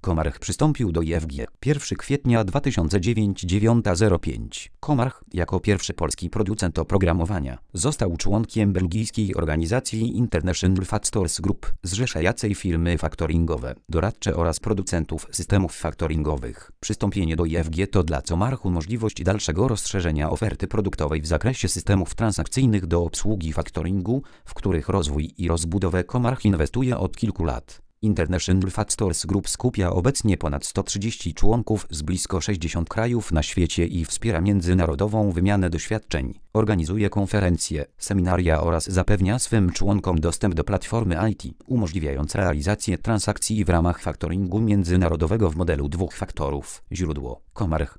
Comarch przystąpił do IFG 1 kwietnia 2009 9:05. Comarch, jako pierwszy polski producent oprogramowania, został członkiem belgijskiej organizacji International Factors Group, zrzeszającej firmy faktoringowe, doradcze oraz producentów systemów faktoringowych. Przystąpienie do IFG to dla Comarchu możliwość dalszego rozszerzenia oferty produktowej w zakresie systemów transakcyjnych do obsługi faktoringu, w których rozwój i rozbudowę Comarch inwestuje od kilku lat. International Factors Group skupia obecnie ponad 130 członków z blisko 60 krajów na świecie i wspiera międzynarodową wymianę doświadczeń, organizuje konferencje, seminaria oraz zapewnia swym członkom dostęp do platformy IT, umożliwiając realizację transakcji w ramach faktoringu międzynarodowego w modelu dwóch faktorów. Źródło: Comarch,